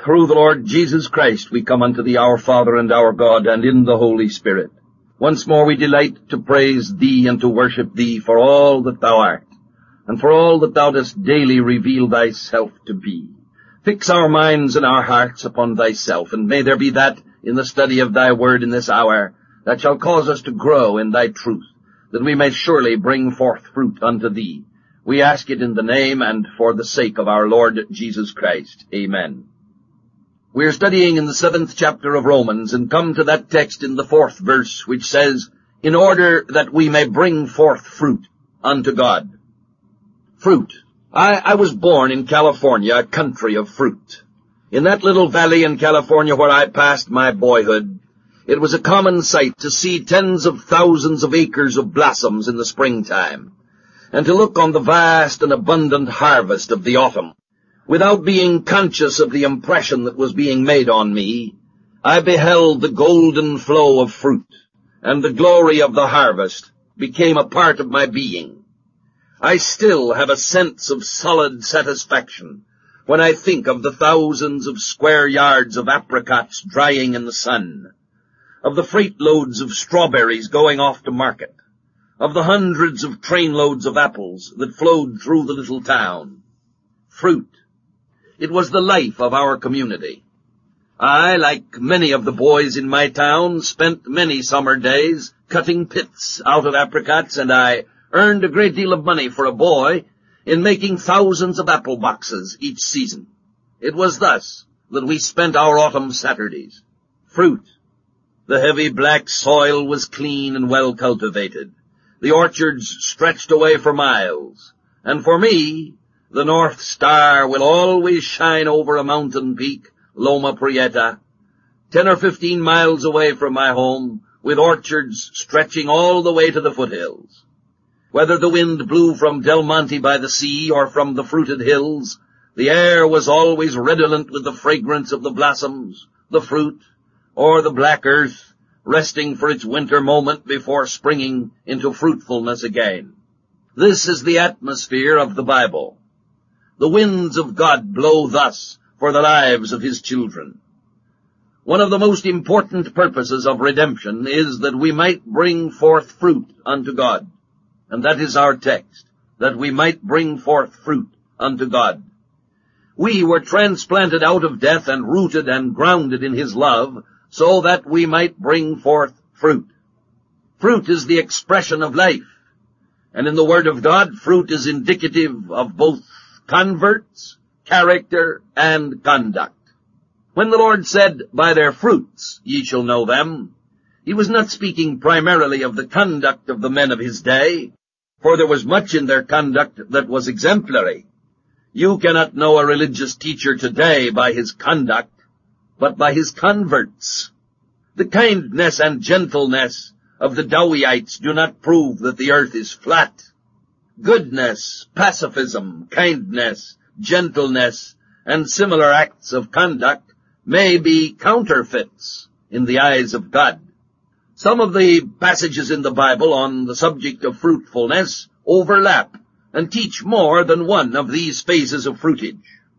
through the Lord Jesus Christ, we come unto thee, our Father and our God, and in the Holy Spirit. Once more we delight to praise thee and to worship thee for all that thou art, and for all that thou dost daily reveal thyself to be. Fix our minds and our hearts upon thyself, and may there be that in the study of thy word in this hour that shall cause us to grow in thy truth, that we may surely bring forth fruit unto thee. We ask it in the name and for the sake of our Lord Jesus Christ. Amen. We are studying in the 7th chapter of Romans and come to that text in the 4th verse which says, in order that we may bring forth fruit unto God. Fruit. I was born in California, a country of fruit. In that little valley in California where I passed my boyhood, it was a common sight to see tens of thousands of acres of blossoms in the springtime, and to look on the vast and abundant harvest of the autumn. Without being conscious of the impression that was being made on me, I beheld the golden flow of fruit, and the glory of the harvest became a part of my being. I still have a sense of solid satisfaction when I think of the thousands of square yards of apricots drying in the sun, of the freight loads of strawberries going off to market, of the hundreds of trainloads of apples that flowed through the little town. Fruit. It was the life of our community. I, like many of the boys in my town, spent many summer days cutting pits out of apricots, and I earned a great deal of money for a boy in making thousands of apple boxes each season. It was thus that we spent our autumn Saturdays. Fruit. The heavy black soil was clean and well cultivated. The orchards stretched away for miles, and for me, the North Star will always shine over a mountain peak, Loma Prieta, 10 or 15 miles away from my home, with orchards stretching all the way to the foothills. Whether the wind blew from Del Monte by the sea or from the fruited hills, the air was always redolent with the fragrance of the blossoms, the fruit, or the black earth, resting for its winter moment before springing into fruitfulness again. This is the atmosphere of the Bible. The winds of God blow thus for the lives of his children. One of the most important purposes of redemption is that we might bring forth fruit unto God. And that is our text, that we might bring forth fruit unto God. We were transplanted out of death and rooted and grounded in his love, so that we might bring forth fruit. Fruit is the expression of life. And in the Word of God, fruit is indicative of both converts, character, and conduct. When the Lord said, by their fruits ye shall know them, he was not speaking primarily of the conduct of the men of his day, for there was much in their conduct that was exemplary. You cannot know a religious teacher today by his conduct, but by his converts. The kindness and gentleness of the Dowieites do not prove that the earth is flat. Goodness, pacifism, kindness, gentleness, and similar acts of conduct may be counterfeits in the eyes of God. Some of the passages in the Bible on the subject of fruitfulness overlap and teach more than one of these phases of fruitage.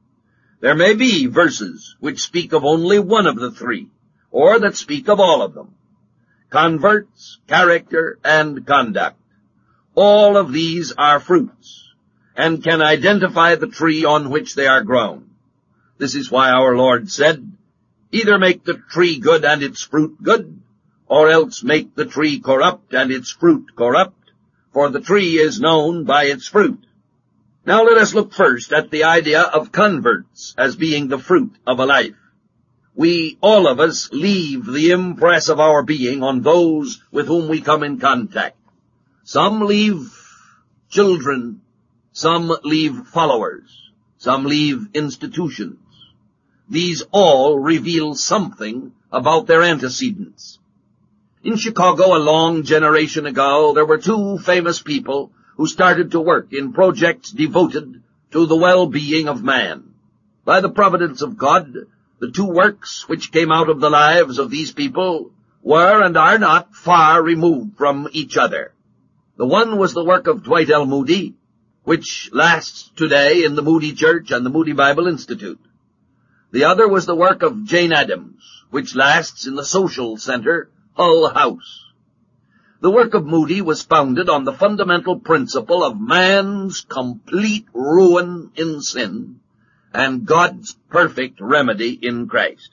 There may be verses which speak of only one of the three, or that speak of all of them. Converts, character, and conduct. All of these are fruits, and can identify the tree on which they are grown. This is why our Lord said, either make the tree good and its fruit good, or else make the tree corrupt and its fruit corrupt, for the tree is known by its fruit. Now let us look first at the idea of converts as being the fruit of a life. We, all of us, leave the impress of our being on those with whom we come in contact. Some leave children, some leave followers, some leave institutions. These all reveal something about their antecedents. In Chicago, a long generation ago, there were two famous people who started to work in projects devoted to the well-being of man. By the providence of God, the two works which came out of the lives of these people were and are not far removed from each other. The one was the work of Dwight L. Moody, which lasts today in the Moody Church and the Moody Bible Institute. The other was the work of Jane Addams, which lasts in the social center, Hull House. The work of Moody was founded on the fundamental principle of man's complete ruin in sin and God's perfect remedy in Christ.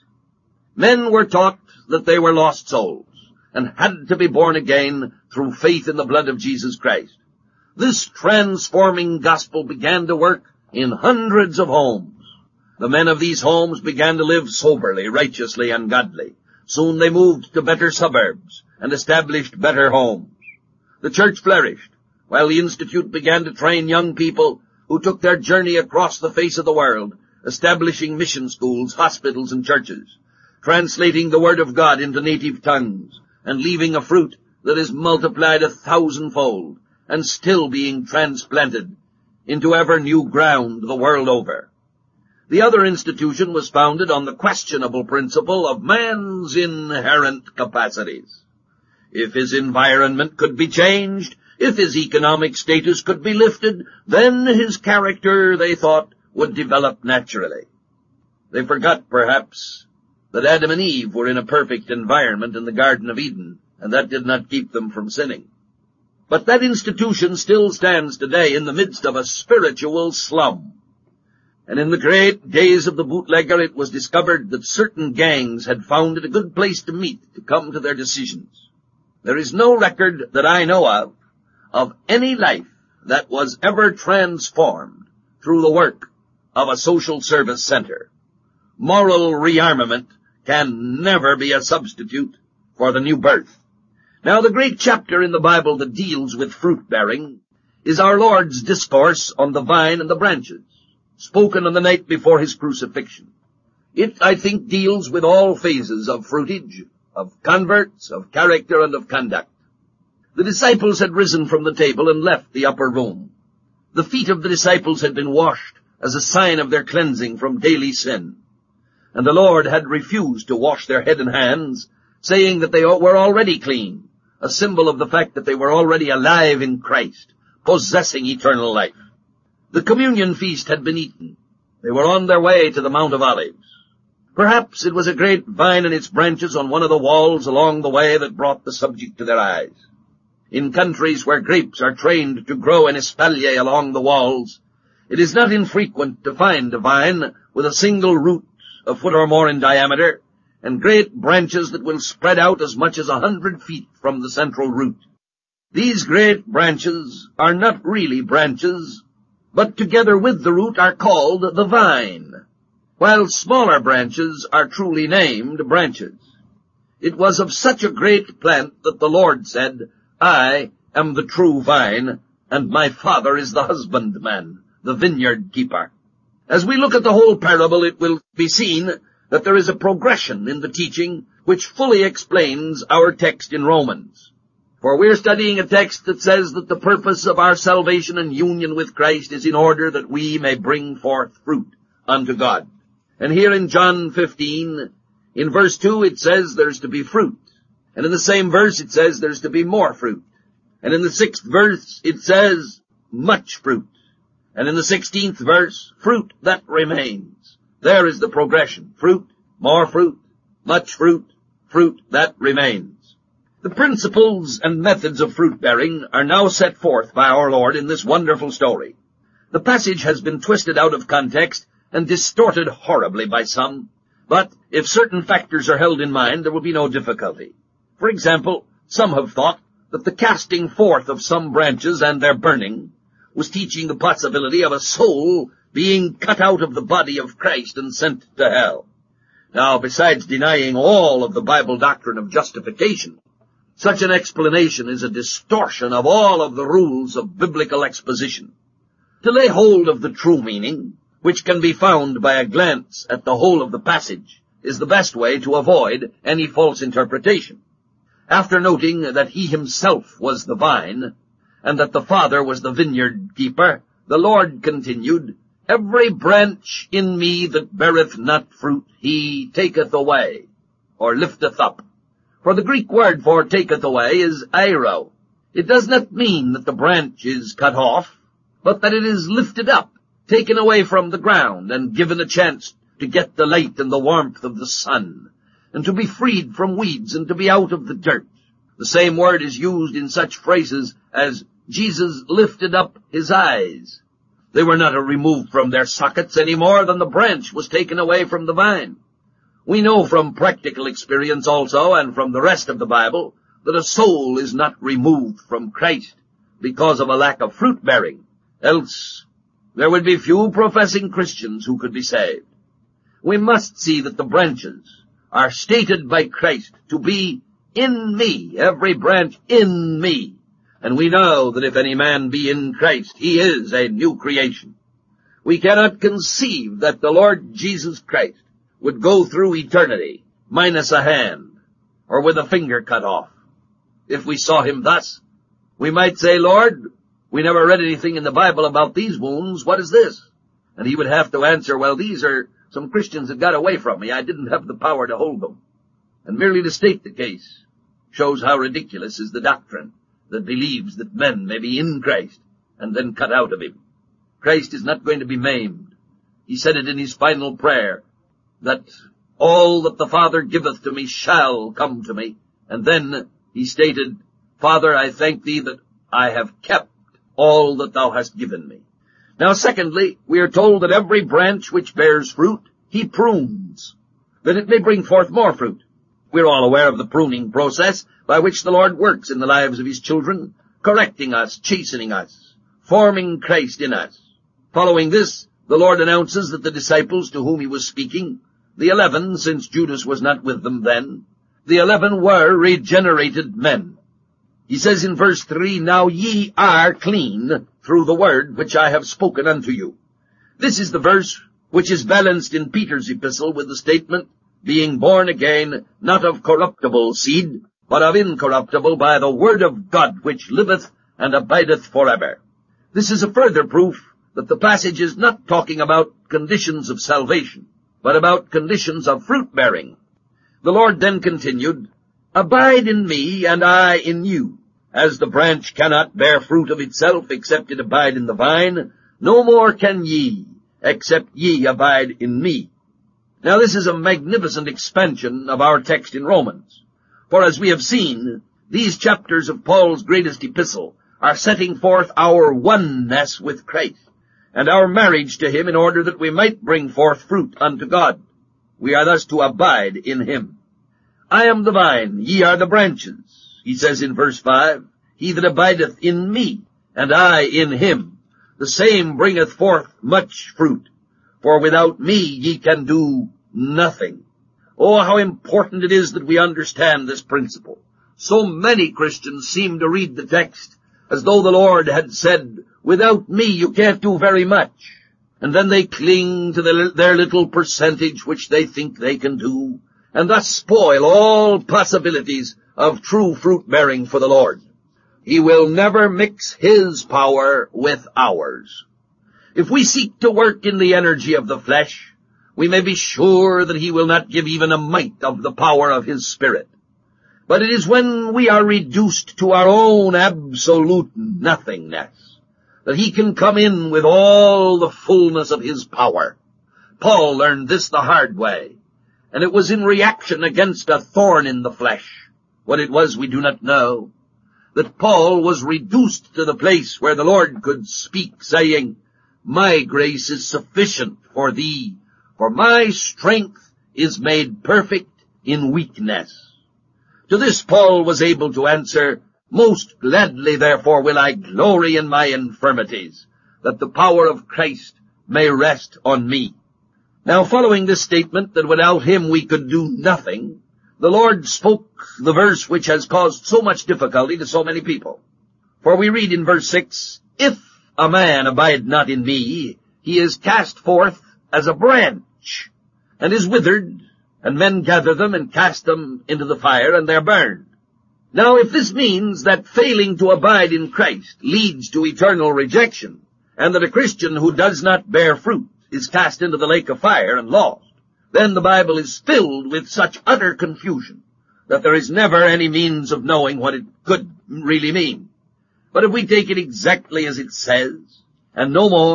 Men were taught that they were lost souls and had to be born again through faith in the blood of Jesus Christ. This transforming gospel began to work in hundreds of homes. The men of these homes began to live soberly, righteously, and godly. Soon they moved to better suburbs and established better homes. The church flourished, while the Institute began to train young people who took their journey across the face of the world, establishing mission schools, hospitals, and churches, translating the Word of God into native tongues, and leaving a fruit that is multiplied 1,000-fold, and still being transplanted into ever new ground the world over. The other institution was founded on the questionable principle of man's inherent capacities. If his environment could be changed, if his economic status could be lifted, then his character, they thought, would develop naturally. They forgot, perhaps, that Adam and Eve were in a perfect environment in the Garden of Eden, and that did not keep them from sinning. But that institution still stands today in the midst of a spiritual slum. And in the great days of the bootlegger, it was discovered that certain gangs had found it a good place to meet to come to their decisions. There is no record that I know of any life that was ever transformed through the work of a social service center. Moral rearmament can never be a substitute for the new birth. Now, the great chapter in the Bible that deals with fruit-bearing is our Lord's discourse on the vine and the branches, spoken on the night before his crucifixion. It, I think, deals with all phases of fruitage, of converts, of character, and of conduct. The disciples had risen from the table and left the upper room. The feet of the disciples had been washed as a sign of their cleansing from daily sin. And the Lord had refused to wash their head and hands, saying that they were already clean, a symbol of the fact that they were already alive in Christ, possessing eternal life. The communion feast had been eaten. They were on their way to the Mount of Olives. Perhaps it was a great vine and its branches on one of the walls along the way that brought the subject to their eyes. In countries where grapes are trained to grow in espalier along the walls, it is not infrequent to find a vine with a single root a foot or more in diameter, and great branches that will spread out as much as 100 feet from the central root. These great branches are not really branches, but together with the root are called the vine, while smaller branches are truly named branches. It was of such a great plant that the Lord said, I am the true vine, and my Father is the husbandman, the vineyard keeper. As we look at the whole parable, it will be seen that there is a progression in the teaching which fully explains our text in Romans. For we're studying a text that says that the purpose of our salvation and union with Christ is in order that we may bring forth fruit unto God. And here in John 15, in verse 2, it says there's to be fruit. And in the same verse, it says there's to be more fruit. And in the 6th verse, it says much fruit. And in the 16th verse, fruit that remains. There is the progression. Fruit, more fruit, much fruit, fruit that remains. The principles and methods of fruit-bearing are now set forth by our Lord in this wonderful story. The passage has been twisted out of context and distorted horribly by some, but if certain factors are held in mind, there will be no difficulty. For example, some have thought that the casting forth of some branches and their burning was teaching the possibility of a soul being cut out of the body of Christ and sent to hell. Now, besides denying all of the Bible doctrine of justification, such an explanation is a distortion of all of the rules of biblical exposition. To lay hold of the true meaning, which can be found by a glance at the whole of the passage, is the best way to avoid any false interpretation. After noting that he himself was the vine, and that the Father was the vineyard keeper, the Lord continued, Every branch in me that beareth not fruit, he taketh away, or lifteth up. For the Greek word for taketh away is airo. It does not mean that the branch is cut off, but that it is lifted up, taken away from the ground, and given a chance to get the light and the warmth of the sun, and to be freed from weeds and to be out of the dirt. The same word is used in such phrases as Jesus lifted up his eyes. They were not removed from their sockets any more than the branch was taken away from the vine. We know from practical experience also, and from the rest of the Bible, that a soul is not removed from Christ because of a lack of fruit bearing. Else there would be few professing Christians who could be saved. We must see that the branches are stated by Christ to be in me, every branch in me. And we know that if any man be in Christ, he is a new creation. We cannot conceive that the Lord Jesus Christ would go through eternity minus a hand or with a finger cut off. If we saw him thus, we might say, Lord, we never read anything in the Bible about these wounds. What is this? And he would have to answer, well, these are some Christians that got away from me. I didn't have the power to hold them. And merely to state the case shows how ridiculous is the doctrine that believes that men may be in Christ and then cut out of him. Christ is not going to be maimed. He said it in his final prayer, that all that the Father giveth to me shall come to me. And then he stated, Father, I thank thee that I have kept all that thou hast given me. Now, secondly, we are told that every branch which bears fruit, he prunes, that it may bring forth more fruit. We're all aware of the pruning process by which the Lord works in the lives of his children, correcting us, chastening us, forming Christ in us. Following this, the Lord announces that the disciples to whom he was speaking, the 11, since Judas was not with them then, the 11 were regenerated men. He says in verse 3, Now ye are clean through the word which I have spoken unto you. This is the verse which is balanced in Peter's epistle with the statement, being born again, not of corruptible seed, but of incorruptible, by the word of God, which liveth and abideth forever. This is a further proof that the passage is not talking about conditions of salvation, but about conditions of fruit-bearing. The Lord then continued, Abide in me, and I in you. As the branch cannot bear fruit of itself, except it abide in the vine, no more can ye, except ye abide in me. Now this is a magnificent expansion of our text in Romans. For as we have seen, these chapters of Paul's greatest epistle are setting forth our oneness with Christ, and our marriage to him in order that we might bring forth fruit unto God. We are thus to abide in him. I am the vine, ye are the branches. He says in verse 5, He that abideth in me, and I in him, the same bringeth forth much fruit. For without me ye can do nothing. Oh, how important it is that we understand this principle. So many Christians seem to read the text as though the Lord had said, Without me you can't do very much. And then they cling to their little percentage which they think they can do, and thus spoil all possibilities of true fruit-bearing for the Lord. He will never mix his power with ours. If we seek to work in the energy of the flesh, we may be sure that he will not give even a mite of the power of his Spirit. But it is when we are reduced to our own absolute nothingness that he can come in with all the fullness of his power. Paul learned this the hard way, and it was in reaction against a thorn in the flesh. What it was we do not know, that Paul was reduced to the place where the Lord could speak, saying, My grace is sufficient for thee, for my strength is made perfect in weakness. To this Paul was able to answer, Most gladly therefore will I glory in my infirmities, that the power of Christ may rest on me. Now, following this statement that without him we could do nothing, the Lord spoke the verse which has caused so much difficulty to so many people. For we read in verse 6, If a man abide not in me, he is cast forth as a branch, and is withered, and men gather them and cast them into the fire, and they're burned. Now, if this means that failing to abide in Christ leads to eternal rejection, and that a Christian who does not bear fruit is cast into the lake of fire and lost, then the Bible is filled with such utter confusion that there is never any means of knowing what it could really mean. But if we take it exactly as it says, and no more,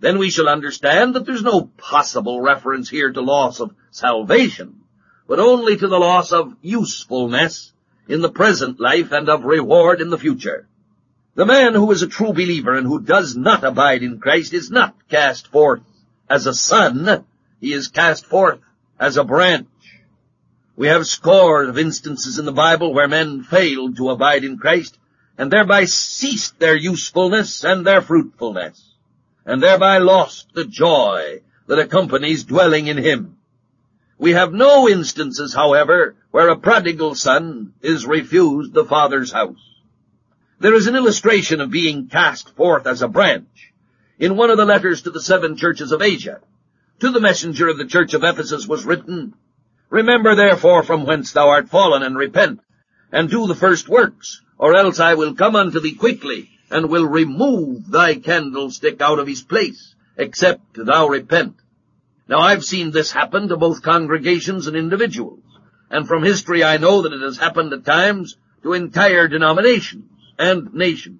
then we shall understand that there's no possible reference here to loss of salvation, but only to the loss of usefulness in the present life and of reward in the future. The man who is a true believer and who does not abide in Christ is not cast forth as a son, he is cast forth as a branch. We have scores of instances in the Bible where men failed to abide in Christ and thereby ceased their usefulness and their fruitfulness, and thereby lost the joy that accompanies dwelling in him. We have no instances, however, where a prodigal son is refused the father's house. There is an illustration of being cast forth as a branch in one of the letters to the 7 churches of Asia. To the messenger of the church of Ephesus was written, "Remember therefore from whence thou art fallen, and repent, and do the first works, or else I will come unto thee quickly, and will remove thy candlestick out of his place, except thou repent." Now I've seen this happen to both congregations and individuals, and from history I know that it has happened at times to entire denominations and nations.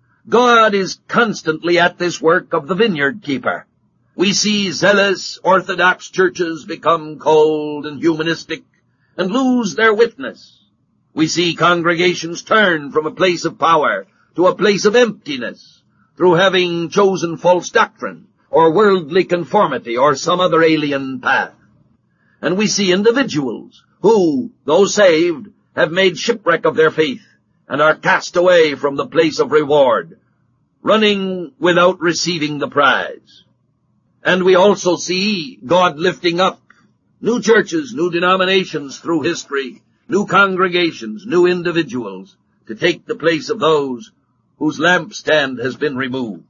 God is constantly at this work of the vineyard keeper. We see zealous Orthodox churches become cold and humanistic and lose their witness. We see congregations turn from a place of power to a place of emptiness through having chosen false doctrine or worldly conformity or some other alien path. And we see individuals who, though saved, have made shipwreck of their faith and are cast away from the place of reward, running without receiving the prize. And we also see God lifting up new churches, new denominations through history, new congregations, new individuals, to take the place of those whose lampstand has been removed.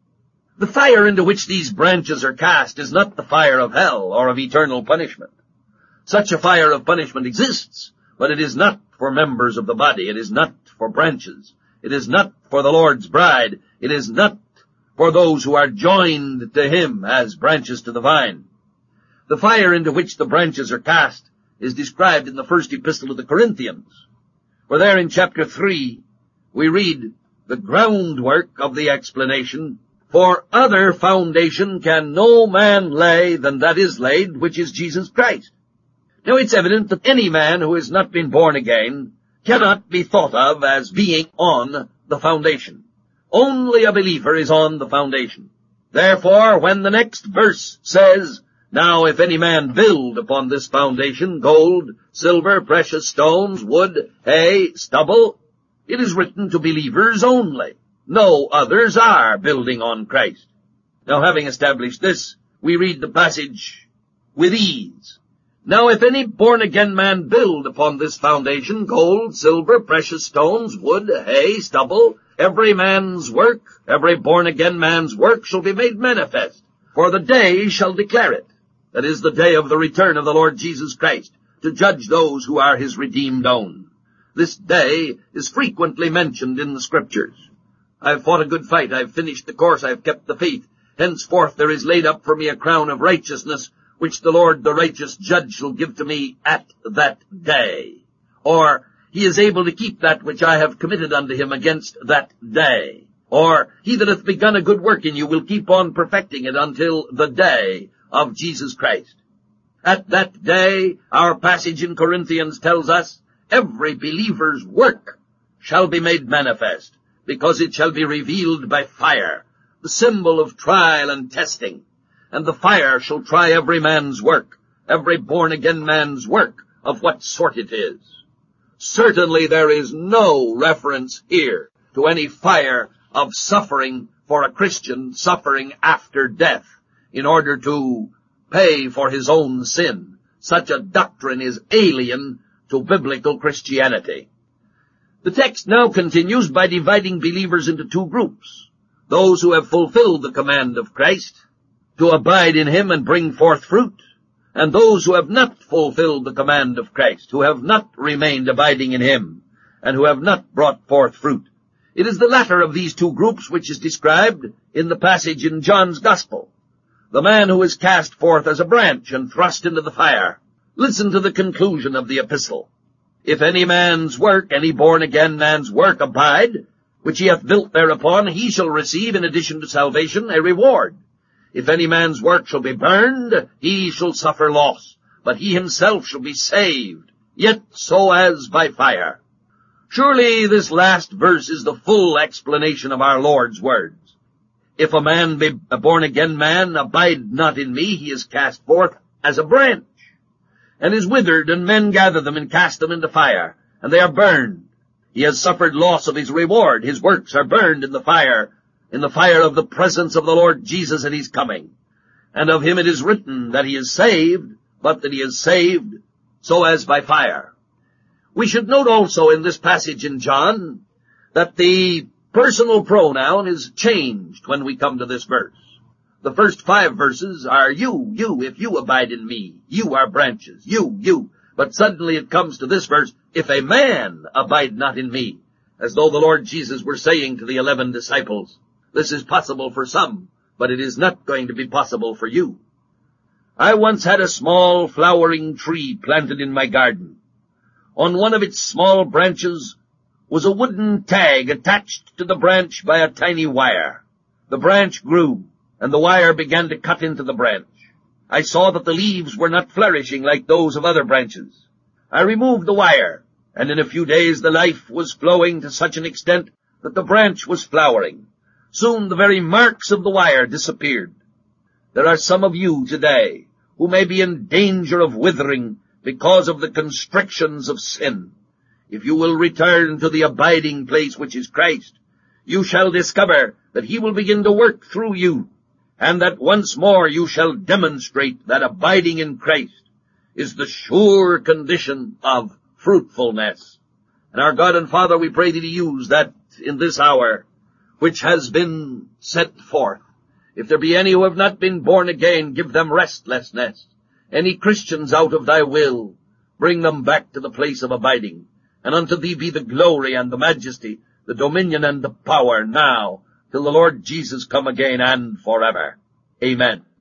The fire into which these branches are cast is not the fire of hell or of eternal punishment. Such a fire of punishment exists, but it is not for members of the body. It is not for branches. It is not for the Lord's bride. It is not for those who are joined to him as branches to the vine. The fire into which the branches are cast is described in the first epistle of the Corinthians, for there in chapter 3 we read the groundwork of the explanation, "For other foundation can no man lay than that is laid, which is Jesus Christ." Now it's evident that any man who has not been born again cannot be thought of as being on the foundation. Only a believer is on the foundation. Therefore, when the next verse says, "Now if any man build upon this foundation gold, silver, precious stones, wood, hay, stubble," it is written to believers only. No others are building on Christ. Now having established this, we read the passage with ease. "Now if any born-again man build upon this foundation gold, silver, precious stones, wood, hay, stubble, every man's work, every born-again man's work shall be made manifest, for the day shall declare it." That is the day of the return of the Lord Jesus Christ, to judge those who are his redeemed own. This day is frequently mentioned in the Scriptures. "I've fought a good fight, I've finished the course, I've kept the faith. Henceforth there is laid up for me a crown of righteousness, which the Lord the righteous judge shall give to me at that day." Or, "He is able to keep that which I have committed unto him against that day." Or, "He that hath begun a good work in you will keep on perfecting it until the day of Jesus Christ." At that day, our passage in Corinthians tells us, every believer's work shall be made manifest, because it shall be revealed by fire, the symbol of trial and testing. And the fire shall try every man's work, every born-again man's work, of what sort it is. Certainly there is no reference here to any fire of suffering for a Christian, suffering after death, in order to pay for his own sin. Such a doctrine is alien to biblical Christianity. The text now continues by dividing believers into two groups: those who have fulfilled the command of Christ to abide in him and bring forth fruit, and those who have not fulfilled the command of Christ, who have not remained abiding in him, and who have not brought forth fruit. It is the latter of these two groups which is described in the passage in John's Gospel. The man who is cast forth as a branch and thrust into the fire. Listen to the conclusion of the epistle. "If any man's work, any born-again man's work abide, which he hath built thereupon, he shall receive, in addition to salvation, a reward. If any man's work shall be burned, he shall suffer loss, but he himself shall be saved, yet so as by fire. Surely this last verse is the full explanation of our Lord's words. If a man be a born-again man, abide not in me, he is cast forth as a branch, and is withered, and men gather them and cast them into fire, and they are burned. He has suffered loss of his reward. His works are burned in the fire of the presence of the Lord Jesus at his coming. And of him it is written that he is saved, but that he is saved so as by fire. We should note also in this passage in John that the personal pronoun is changed when we come to this verse. The first 5 verses are you, if you abide in me. You are branches, you. But suddenly it comes to this verse, if a man abide not in me, as though the Lord Jesus were saying to the 11 disciples, this is possible for some, but it is not going to be possible for you. I once had a small flowering tree planted in my garden. On one of its small branches was a wooden tag attached to the branch by a tiny wire. The branch grew, and the wire began to cut into the branch. I saw that the leaves were not flourishing like those of other branches. I removed the wire, and in a few days the life was flowing to such an extent that the branch was flowering. Soon the very marks of the wire disappeared. There are some of you today who may be in danger of withering because of the constrictions of sin. If you will return to the abiding place which is Christ, you shall discover that he will begin to work through you, and that once more you shall demonstrate that abiding in Christ is the sure condition of fruitfulness. And our God and Father, we pray thee to use that in this hour which has been set forth. If there be any who have not been born again, give them restlessness. Any Christians out of thy will, bring them back to the place of abiding. And unto thee be the glory and the majesty, the dominion and the power now, till the Lord Jesus come again and forever. Amen.